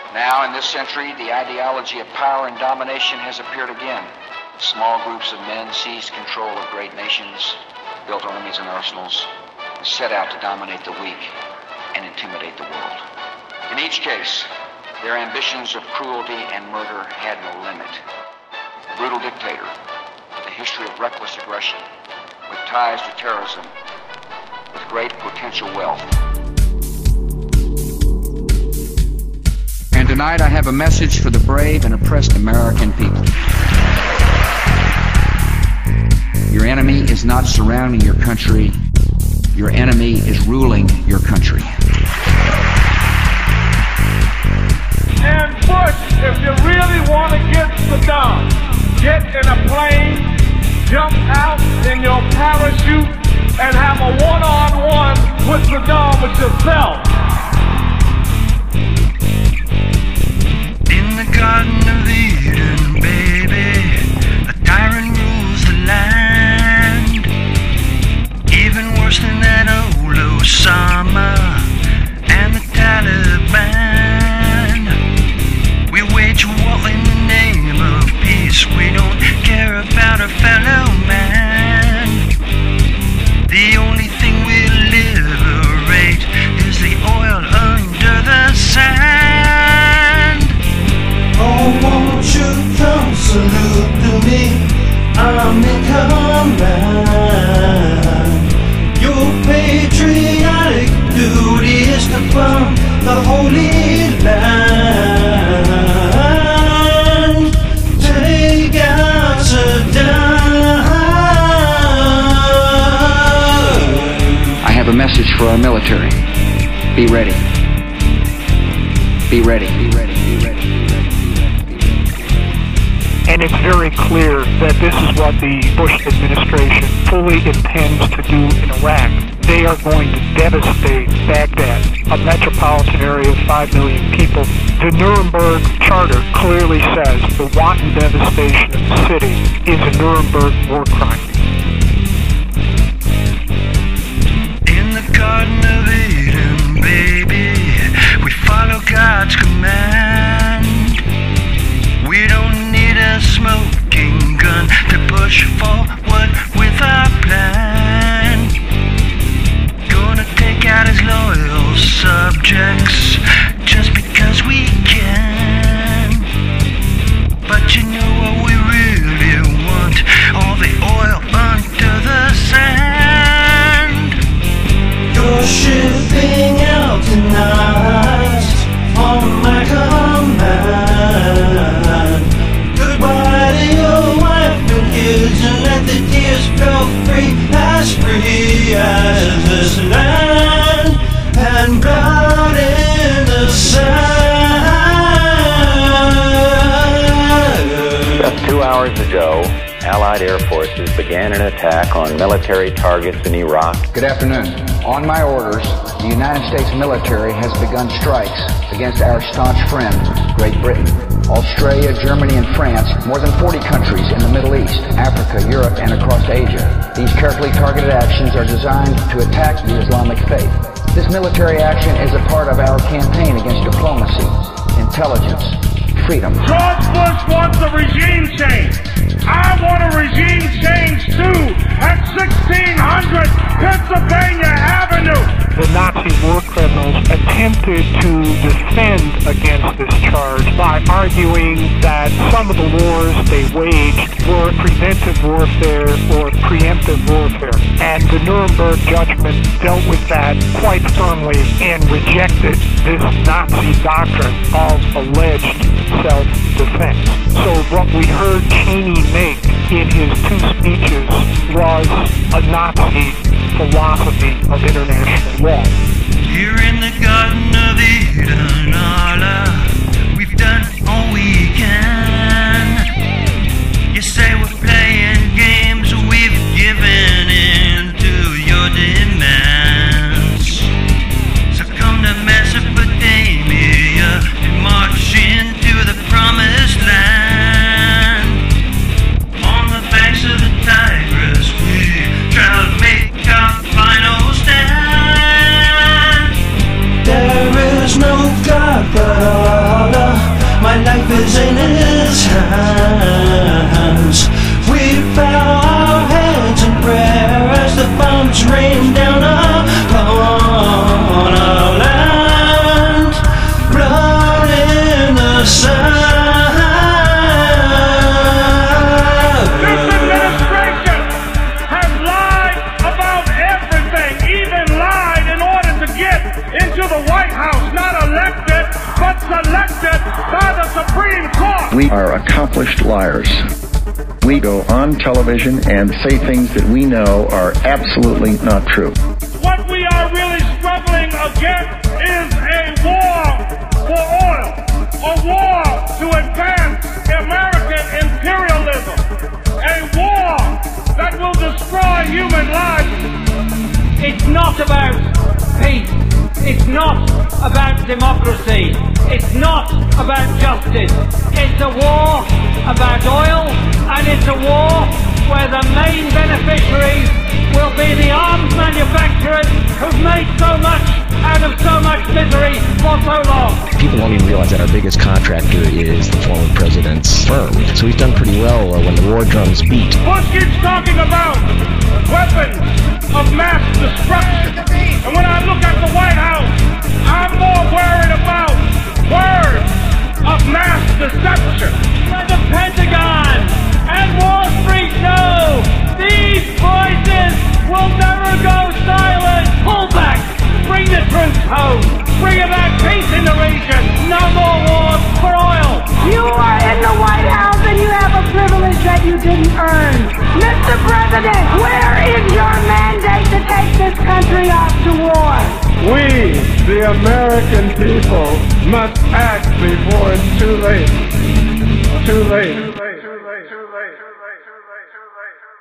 Now, in this century, the ideology of power and domination has appeared again. Small groups of men seized control of great nations, built armies and arsenals, and set out to dominate the weak and intimidate the world. In each case, their ambitions of cruelty and murder had no limit. A brutal dictator with a history of reckless aggression, with ties to terrorism, with great potential wealth. And tonight I have a message for the brave and oppressed American people. Your enemy is not surrounding your country. Your enemy is ruling your country. And Bush, if you really want to get Saddam, get in a plane, jump out in your parachute, and have a one-on-one with Saddam with yourself. In the Garden of Eden, baby, a tyrant rules the land. Even worse than that old Osama and the Taliban. We wage war in the name of peace. We don't care about a fellow man. The only thing we liberate is the oil under the sand. Oh, won't you come salute to me? I'm in command. Your patriotic duty is to burn the Holy Land. Take out Saddam. I have a message for our military. Be ready. Be ready. Be ready. Be ready. And it's very clear that this is what the Bush administration fully intends to do in Iraq. They are going to devastate Baghdad, a metropolitan area of 5 million people. The Nuremberg Charter clearly says the wanton devastation of the city is a Nuremberg war crime. In the Garden of Eden, baby, we follow God's command. We don't need a smoking gun to push forward with our plan. Gonna take out his loyal subjects just because we can. But you know what we really want? All the oil under the sand. You're shipping out tonight on my command. Goodbye to your wife and kids, and let the tears flow free as this land, and blood in the sand. Just 2 hours ago, Allied air forces began an attack on military targets in Iraq. Good afternoon. On my orders, the United States military has begun strikes against our staunch friend, Great Britain. Australia, Germany, and France, more than 40 countries in the Middle East, Africa, Europe, and across Asia. These carefully targeted actions are designed to attack the Islamic faith. This military action is a part of our campaign against diplomacy, intelligence, freedom. George Bush wants a regime change. I want a regime change too at 1600 Pennsylvania Avenue. The Nazi war criminals attempted to defend against this charge by arguing that some of the wars they waged were preventive warfare or preemptive warfare. And the Nuremberg judgment dealt with that quite firmly and rejected this Nazi doctrine of alleged self-defense. So what we heard Cheney make in his 2 speeches was a Nazi philosophy of international law. Here in the Garden of Eden, Allah, we've done all we can. You say we're playing games, we've given in to your demands. So come to Mesopotamia and march into the promised land. On the banks of the Tigris, we try to make our final stand. There is no God but Allah. is in his hands. We bow our heads in prayer as the bombs rain down upon our land. Blood in the sand. This administration has lied about everything, even lied in order to get into the White House, not elected, but selected by the Supreme Court. We are accomplished liars. We go on television and say things that we know are absolutely not true. What we are really struggling against is a war for oil, a war to advance American imperialism, a war that will destroy human lives. It's not about peace. It's not about democracy. It's not about justice. It's a war about oil, and it's a war where the main beneficiaries will be the arms manufacturers who've made so much out of so much misery for so long. People don't even realize that our biggest contractor is the former president's firm. So we've done pretty well when the war drums beat. Bush keeps talking about weapons of mass destruction. And when I look at the White House, I'm more worried about words of mass deception. The Pentagon and Wall Street know these voices will never go silent. Pull back. Bring the troops home. Bring about peace in the region. No more wars for oil. You are in the White House and you have a privilege that you didn't earn. Mr. President, where is your mandate to take this country off to war? We, the American people, must act before it's too late. Too late.